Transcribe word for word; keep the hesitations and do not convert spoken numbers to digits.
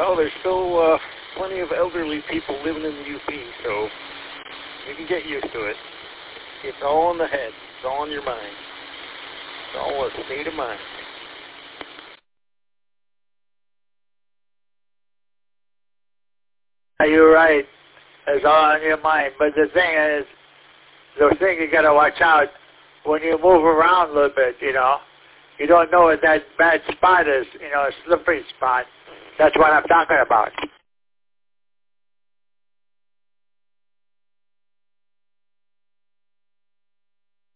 Well, there's still uh, plenty of elderly people living in the U P, so you can get used to it. It's all in the head. It's all in your mind. It's all a state of mind. You're right. It's all in your mind. But the thing is, the thing you got to watch out, when you move around a little bit, you know, you don't know what that bad spot is, you know, a slippery spot. That's what I'm talking about.